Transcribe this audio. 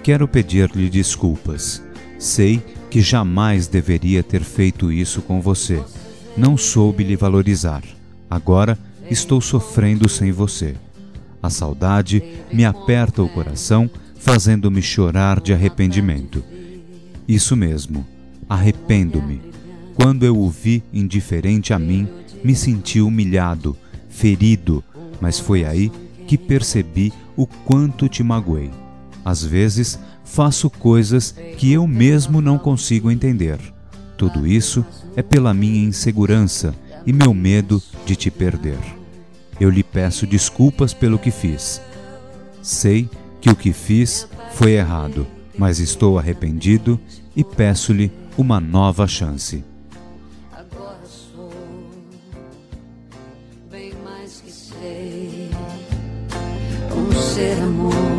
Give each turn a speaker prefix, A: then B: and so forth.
A: quero pedir-lhe desculpas. Sei que jamais deveria ter feito isso com você. Não soube lhe valorizar. Agora estou sofrendo sem você. A saudade me aperta o coração, fazendo-me chorar de arrependimento. Isso mesmo, arrependo-me. Quando eu o vi indiferente a mim, me senti humilhado, ferido, mas foi aí que percebi o quanto te magoei. Às vezes, faço coisas que eu mesmo não consigo entender. Tudo isso é pela minha insegurança e meu medo de te perder. Eu lhe peço desculpas pelo que fiz. Sei que o que fiz foi errado, mas estou arrependido e peço-lhe uma nova chance.
B: Agora sou bem mais que sei, um ser amor.